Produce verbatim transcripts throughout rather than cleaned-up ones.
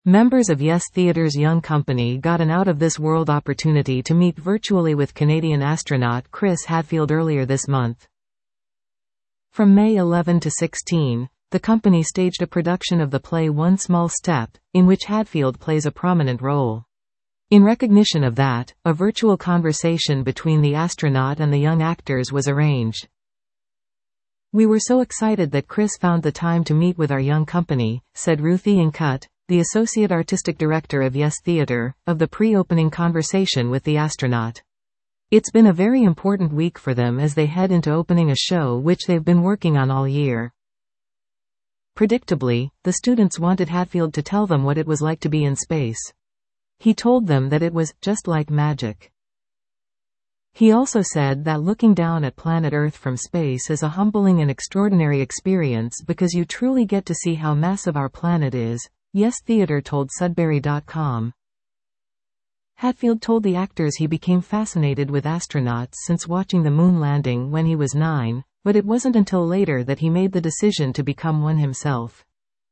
Members of Yes Theatre's Young Company got an out-of-this-world opportunity to meet virtually with Canadian astronaut Chris Hadfield earlier this month. From May eleventh to sixteenth, the company staged a production of the play One Small Step, in which Hadfield plays a prominent role. In recognition of that, a virtual conversation between the astronaut and the young actors was arranged. "We were so excited that Chris found the time to meet with our young company," said Ruthie Incut, the Associate Artistic Director of Yes Theatre, of the pre-opening conversation with the astronaut. "It's been a very important week for them as they head into opening a show which they've been working on all year." Predictably, the students wanted Hadfield to tell them what it was like to be in space. He told them that it was just like magic. He also said that looking down at planet Earth from space is a humbling and extraordinary experience because you truly get to see how massive our planet is, Yes Theatre told Sudbury dot com. Hadfield told the actors he became fascinated with astronauts since watching the moon landing when he was nine, but it wasn't until later that he made the decision to become one himself.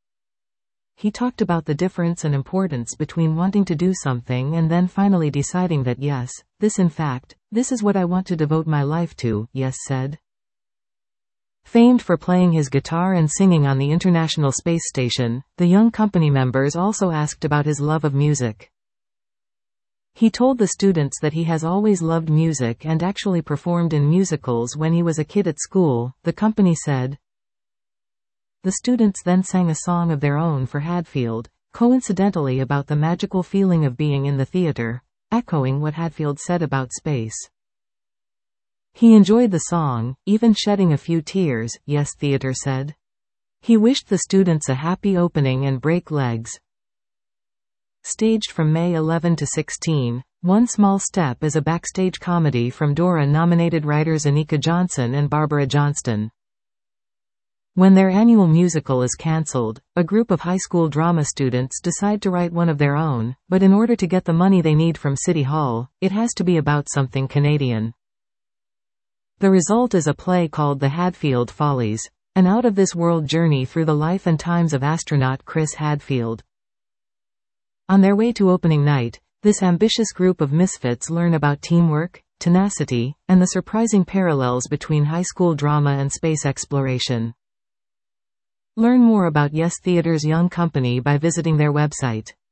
He talked about the difference and importance between wanting to do something and then finally deciding that yes, this in fact, this is what I want to devote my life to, Yes said. Famed for playing his guitar and singing on the International Space Station, the young company members also asked about his love of music. He told the students that he has always loved music and actually performed in musicals when he was a kid at school, the company said. The students then sang a song of their own for Hadfield, coincidentally about the magical feeling of being in the theater, echoing what Hadfield said about space. He enjoyed the song, even shedding a few tears, Yes Theatre said. He wished the students a happy opening and break legs. Staged from May eleventh to sixteenth, One Small Step is a backstage comedy from Dora-nominated writers Anika Johnson and Barbara Johnston. When their annual musical is cancelled, a group of high school drama students decide to write one of their own, but in order to get the money they need from City Hall, it has to be about something Canadian. The result is a play called The Hadfield Follies, an out-of-this-world journey through the life and times of astronaut Chris Hadfield. On their way to opening night, this ambitious group of misfits learn about teamwork, tenacity, and the surprising parallels between high school drama and space exploration. Learn more about Yes Theatre's Young Company by visiting their website.